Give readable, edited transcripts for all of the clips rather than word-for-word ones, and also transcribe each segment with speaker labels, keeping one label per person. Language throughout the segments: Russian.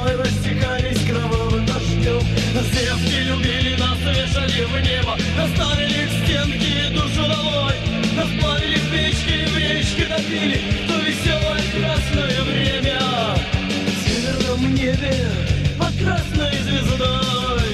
Speaker 1: весной растекались кровавым дождем. Нас девки любили, нас вешали в небо, наставили к стенке и душу долой. Нас плавили в печке и в речке топили, то веселое красное время. В северном небе под красной звездой.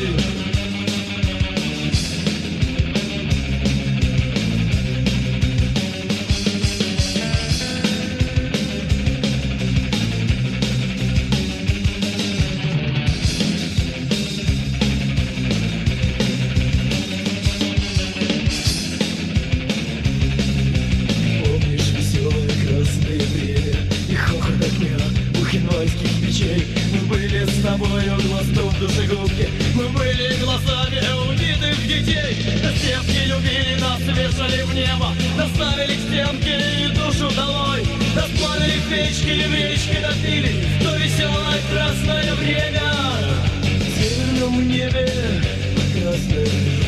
Speaker 1: Мы были с тобою глазом в душегубке, мы были глазами убитых детей. Нас девки любили, нас вешали в небо, нас ставили к стенке и душу долой. Нас плавили в печке и в речке топили, то веселое красное время. В северном небе красное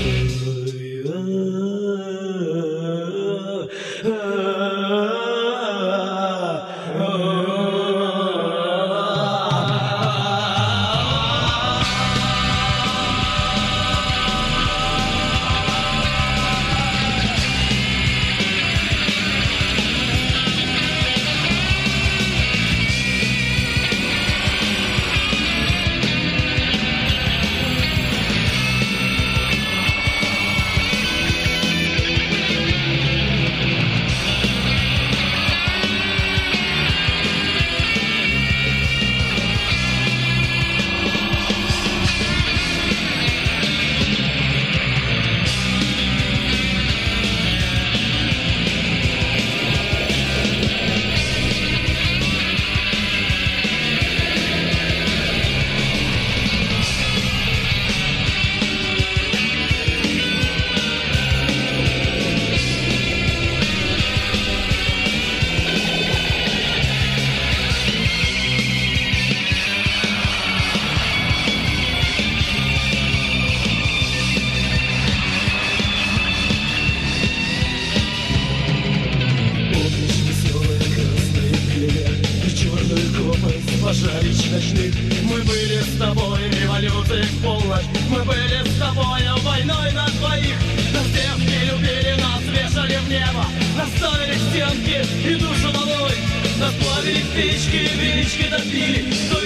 Speaker 1: пожарищ ночных. Мы были с тобой революцией в полночь, мы были с тобой войной на двоих. Нас девки любили, нас вешали в небо, нас ставили к стенке и душу долой. Нас плавили в печке и в речке топили, то